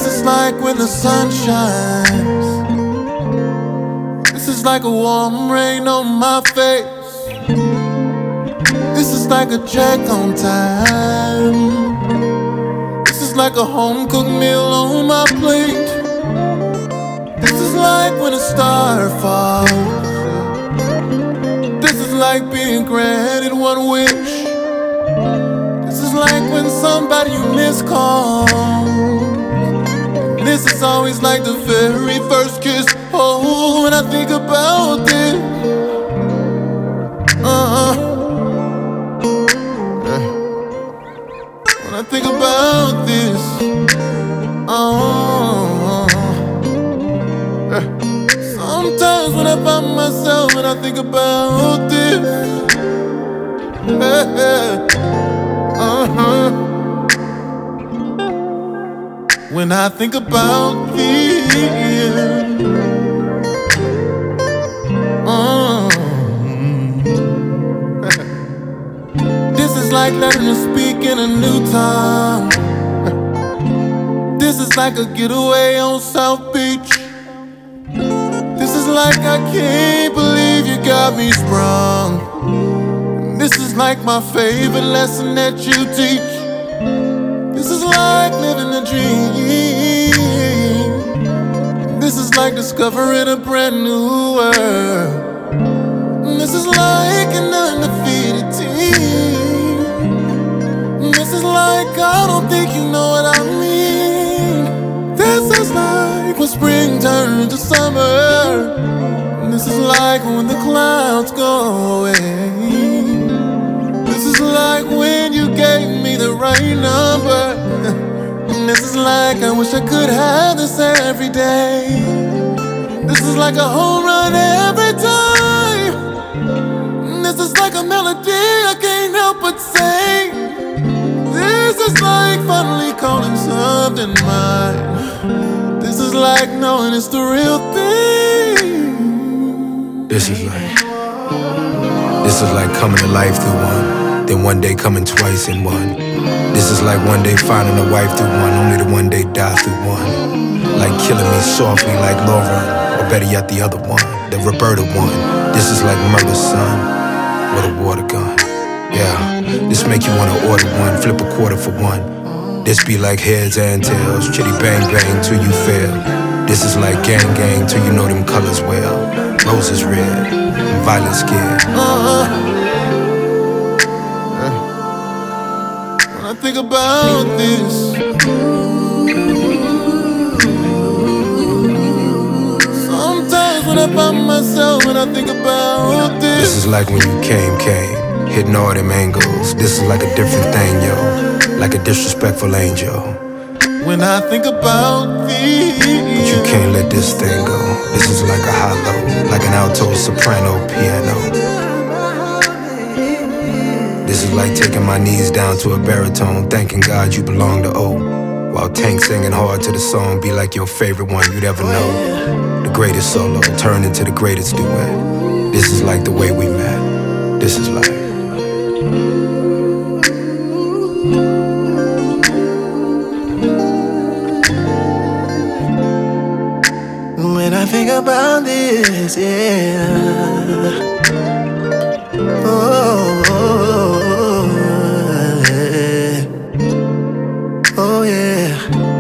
This is like when the sun shines. This is like a warm rain on my face. This is like a check on time. This is like a home-cooked meal on my plate. This is like when a star falls. This is like being granted one wish. This is like when somebody you miss calls. This is always like the very first kiss. Oh, when I think about this, when I think about this, sometimes when I find myself when I think about this, when I think about this, this is like learning to speak in a new tongue. This is like a getaway on South Beach. This is like I can't believe you got me sprung. This is like my favorite lesson that you teach. This is like living a dream. This is like discovering a brand new world. This is like an undefeated team. This is like I don't think you know what I mean. This is like when spring turns to summer. This is like when the clouds go away. This is like when you gave me the right number. And this is like I wish I could have this every day. This is like a home run every time. This is like a melody I can't help but sing. This is like finally calling something mine. This is like knowing it's the real thing. This is like coming to life through one, then one day coming twice in one. This is like one day finding a wife through one, only to one day die through one. Like killing me softly like Laura, or better yet the other one, the Roberta one. This is like murder, son, with a water gun. Yeah, this make you wanna order one, flip a quarter for one. This be like heads and tails, chitty bang bang till you fail. This is like gang gang till you know them colors well. Roses red and violet skin. When I think about this, sometimes when I find myself when I think about this. This is like when you came, hitting all them angles. This is like a different thing, yo, like a disrespectful angel. When I think about this, but you can't let this thing go. This is like a hollow, like an alto, soprano, piano. This is like taking my knees down to a baritone, thanking God you belong to O. While Tank singing hard to the song be like your favorite one you'd ever know. The greatest solo turned into the greatest duet. This is like the way we met. This is like when I think about this, yeah. Oh yeah.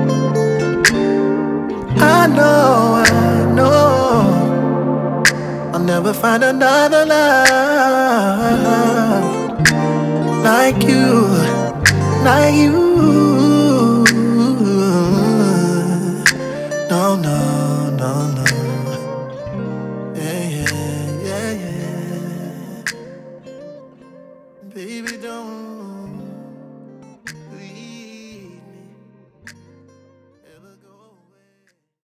I know I'll never find another love like you, like you. No, no. Yeah. Baby, don't.